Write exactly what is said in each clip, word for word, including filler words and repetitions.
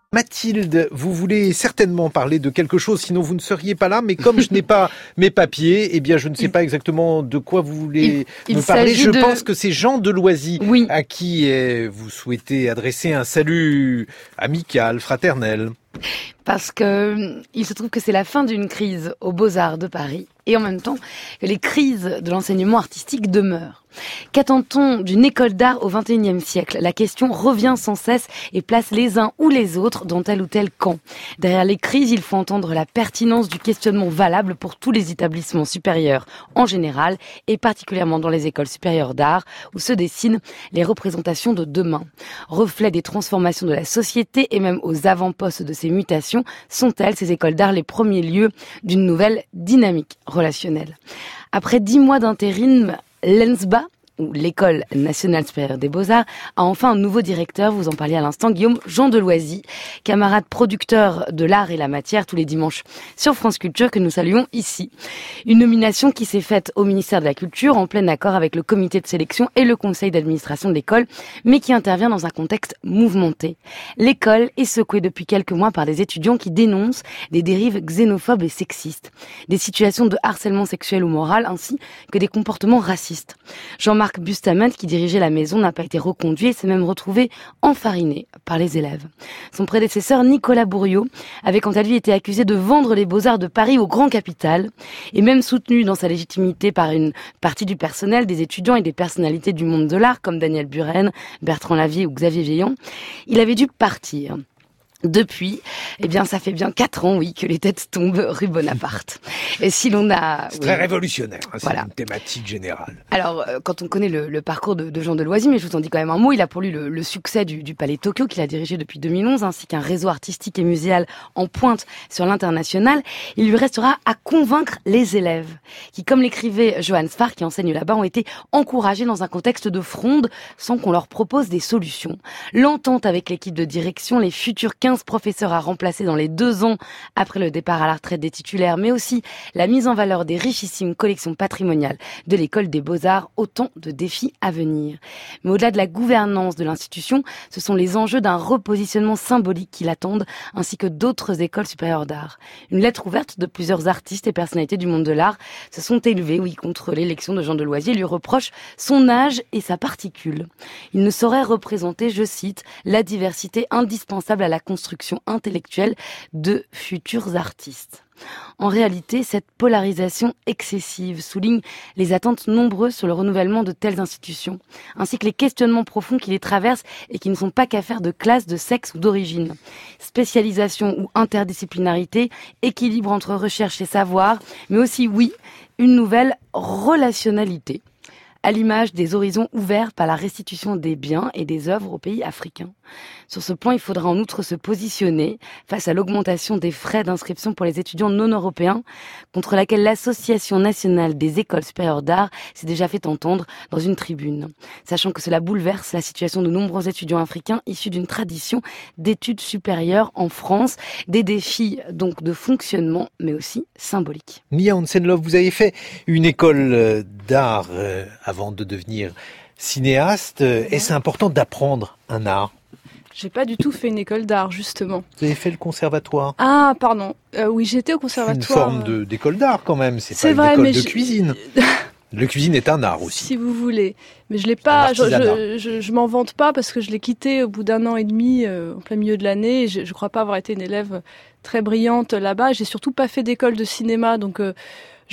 Mathilde, vous voulez certainement parler de quelque chose, sinon vous ne seriez pas là, mais comme je n'ai pas mes papiers, eh bien je ne sais pas exactement de quoi vous voulez il, me il parler. Je de... pense que c'est Jean Deloisy oui. à qui eh, vous souhaitez adresser un salut amical, fraternel. Parce que il se trouve que c'est la fin d'une crise aux Beaux-Arts de Paris et en même temps que les crises de l'enseignement artistique demeurent. Qu'attend-on d'une école d'art au vingt et unième siècle ? La question revient sans cesse et place les uns ou les autres dans tel ou tel camp. Derrière les crises, il faut entendre la pertinence du questionnement valable pour tous les établissements supérieurs en général et particulièrement dans les écoles supérieures d'art où se dessinent les représentations de demain. Reflet des transformations de la société et même aux avant-postes de ces mutations, sont-elles, ces écoles d'art, les premiers lieux d'une nouvelle dynamique relationnelle ? Après dix mois d'intérim, l'E N S B A, ou l'École nationale supérieure des beaux-arts, a enfin un nouveau directeur, vous en parliez à l'instant, Guillaume Jean Deloisy, camarade producteur de l'art et la matière tous les dimanches sur France Culture, que nous saluons ici. Une nomination qui s'est faite au ministère de la Culture en plein accord avec le comité de sélection et le conseil d'administration de l'école, mais qui intervient dans un contexte mouvementé. L'école est secouée depuis quelques mois par des étudiants qui dénoncent des dérives xénophobes et sexistes, des situations de harcèlement sexuel ou moral, ainsi que des comportements racistes. Jean-Marc Bustamante, qui dirigeait la maison, n'a pas été reconduit et s'est même retrouvé enfariné par les élèves. Son prédécesseur, Nicolas Bourriaud, avait quant à lui été accusé de vendre les beaux-arts de Paris au grand capital et même soutenu dans sa légitimité par une partie du personnel, des étudiants et des personnalités du monde de l'art comme Daniel Buren, Bertrand Lavier ou Xavier Veillant. Il avait dû partir. Depuis, eh bien, ça fait bien quatre ans, oui, que les têtes tombent rue Bonaparte. Et si l'on a... C'est oui, très révolutionnaire, hein, voilà. C'est une thématique générale. Alors, euh, quand on connaît le, le parcours de, de Jean Deloisy, mais je vous en dis quand même un mot, il a pour lui le, le succès du, du Palais Tokyo, qu'il a dirigé depuis deux mille onze, ainsi qu'un réseau artistique et muséal en pointe sur l'international. Il lui restera à convaincre les élèves, qui, comme l'écrivait Johann Sfar, qui enseigne là-bas, ont été encouragés dans un contexte de fronde, sans qu'on leur propose des solutions. L'entente avec l'équipe de direction, les futurs quinze professeurs à remplacer dans les deux ans après le départ à la retraite des titulaires, mais aussi la mise en valeur des richissimes collections patrimoniales de l'école des beaux-arts, autant de défis à venir. Mais au-delà de la gouvernance de l'institution, ce sont les enjeux d'un repositionnement symbolique qui l'attendent, ainsi que d'autres écoles supérieures d'art. Une lettre ouverte de plusieurs artistes et personnalités du monde de l'art se sont élevés, oui, contre l'élection de Jean Deloisy et lui reprochent son âge et sa particule. Il ne saurait représenter, je cite, la diversité indispensable à la construction intellectuelle de futurs artistes. En réalité, cette polarisation excessive souligne les attentes nombreuses sur le renouvellement de telles institutions, ainsi que les questionnements profonds qui les traversent et qui ne sont pas qu'affaire de classe, de sexe ou d'origine. Spécialisation ou interdisciplinarité, équilibre entre recherche et savoir, mais aussi, oui, une nouvelle relationnalité, à l'image des horizons ouverts par la restitution des biens et des œuvres aux pays africains. Sur ce point, il faudra en outre se positionner face à l'augmentation des frais d'inscription pour les étudiants non européens, contre laquelle l'Association nationale des écoles supérieures d'art s'est déjà fait entendre dans une tribune, sachant que cela bouleverse la situation de nombreux étudiants africains issus d'une tradition d'études supérieures en France, des défis donc de fonctionnement, mais aussi symboliques. Mia Hansen-Løve, vous avez fait une école d'art euh, avant de devenir cinéaste. Est-ce important d'apprendre un art ? J'ai pas du tout fait une école d'art, justement. Vous avez fait le conservatoire ? Ah, pardon. Euh, oui, j'étais au conservatoire. C'est une forme de, d'école d'art, quand même. C'est, C'est pas vrai, une école mais de je... cuisine. Le cuisine est un art aussi. Si vous voulez. Mais je l'ai pas, je, je, je, je m'en vante pas parce que je l'ai quitté au bout d'un an et demi, euh, en plein milieu de l'année. Je, je crois pas avoir été une élève très brillante là-bas. J'ai surtout pas fait d'école de cinéma, donc euh,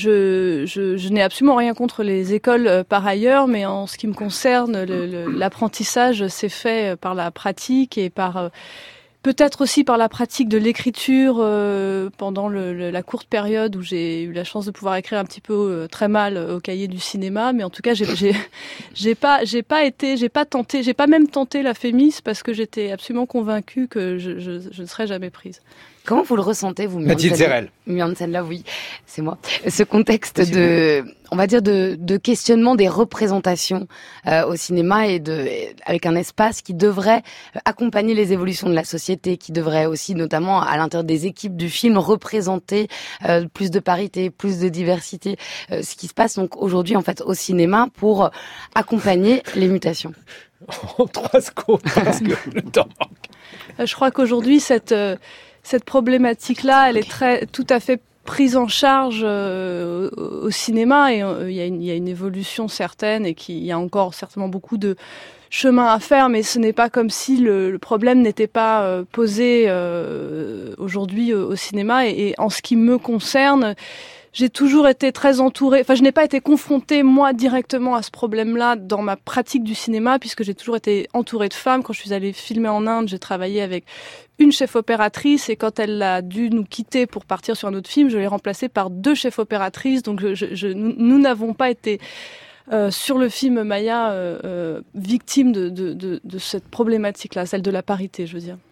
je, je, je n'ai absolument rien contre les écoles euh, par ailleurs, mais en ce qui me concerne, le, le, l'apprentissage s'est fait par la pratique et par euh, peut-être aussi par la pratique de l'écriture euh, pendant le, le, la courte période où j'ai eu la chance de pouvoir écrire un petit peu euh, très mal au cahier du cinéma, mais en tout cas j'ai j'ai j'ai pas j'ai pas été j'ai pas tenté j'ai pas même tenté la Fémis parce que j'étais absolument convaincue que je je, je ne serais jamais prise. Comment vous le ressentez, vous, Mathilde Zérel? Mia Hansen-Løve, oui, c'est moi. Ce contexte de, on va dire, de, de questionnement des représentations euh, au cinéma et de, avec un espace qui devrait accompagner les évolutions de la société, qui devrait aussi, notamment à l'intérieur des équipes du film, représenter euh, plus de parité, plus de diversité. Euh, ce qui se passe donc aujourd'hui, en fait, au cinéma pour accompagner les mutations. En trois secondes, parce que le temps manque. Je crois qu'aujourd'hui, cette, cette problématique-là, elle est très, tout à fait prise en charge euh, au cinéma, et il euh, y, y a une évolution certaine, et qu'il y a encore certainement beaucoup de chemin à faire, mais ce n'est pas comme si le, le problème n'était pas euh, posé euh, aujourd'hui au, au cinéma. Et, et en ce qui me concerne, j'ai toujours été très entourée, enfin je n'ai pas été confrontée moi directement à ce problème-là dans ma pratique du cinéma, puisque j'ai toujours été entourée de femmes. Quand je suis allée filmer en Inde, j'ai travaillé avec une chef opératrice, et quand elle a dû nous quitter pour partir sur un autre film, je l'ai remplacée par deux chefs opératrices. Donc je, je, je, nous n'avons pas été euh, sur le film Maya euh, euh, victimes de, de, de, de cette problématique-là, celle de la parité, je veux dire.